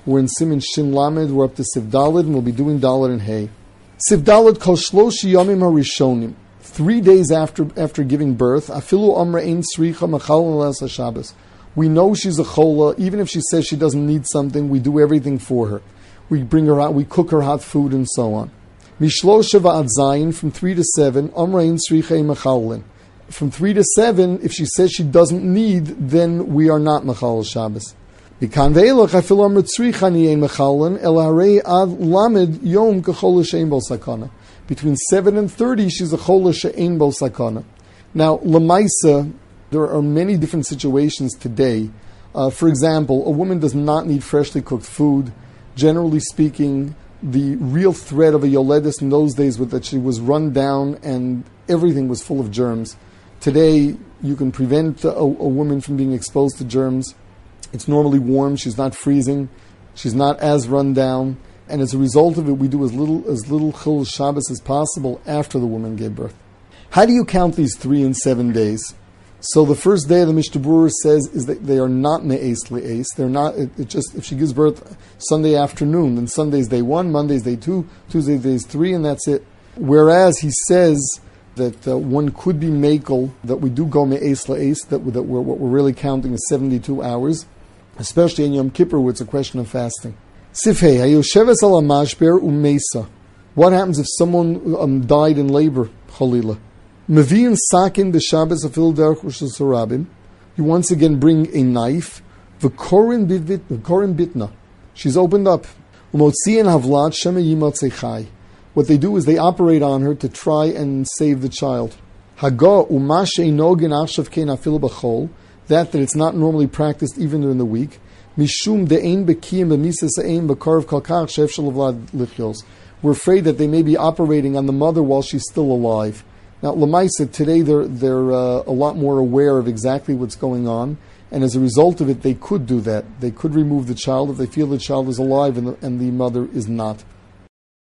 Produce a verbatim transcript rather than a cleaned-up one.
We're in Siman Shin Lamed. We're up to Siv Daled, and we'll be doing Daled and Hey. Siv Daled kol shloshi yomim harishonim. Three days after after giving birth, afilu amra ein sricha machal l'as haShabbos. We know she's a chola. Even if she says she doesn't need something, we do everything for her. We bring her out, we cook her hot food, and so on. Mishlosha va'ad zayin, from three to seven, amra ein sricha machal. From three to seven, if she says she doesn't need, then we are not machal Shabbos. Bikan ve'elach afilu amra tzricha ni ein machalan el harei ad lamed yom kachol she'ein bo sakana. Between seven and thirty, she's a chola she'ein bo sakana. Now, lemaisa, there are many different situations today. Uh, for example, a woman does not need freshly cooked food. Generally speaking, the real threat of a yoledis in those days was that she was run down and everything was full of germs. Today, you can prevent a, a woman from being exposed to germs. It's normally warm, she's not freezing, she's not as run down. And as a result of it, we do as little as little Chil Shabbos as possible after the woman gave birth. How do you count these three and seven days? So the first day of the Mishnah Berurah says is that they are not me'es le'es. They're not. It, it just if she gives birth Sunday afternoon, then Sunday's day one, Monday's day two, Tuesday's day three, and that's it. Whereas he says that uh, one could be makel, that we do go me'es le'es, that, that we're, what we're really counting is seventy-two hours, especially in Yom Kippur, where it's a question of fasting. Sifhei hayosheves ala mashber umesa. What happens if someone um, died in labor? Chalila. Mevi'in sakin b'Shabbos afil derech rishus harabim. You once again bring a knife. V'korin bitna. She's opened up. Umotziin havlat shema yimatzei chai. What they do is they operate on her to try and save the child. Haga umashe nogin achshav kein afil b'chol. That that it's not normally practiced even during the week. Mishum de'ein bekiyim b'misas ein b'karv kalkach she'efshel vlad lichyos. We're afraid that they may be operating on the mother while she's still alive. Now, Lamaisa, today they're they're uh, a lot more aware of exactly what's going on, and as a result of it, they could do that. They could remove the child if they feel the child is alive and the, and the mother is not.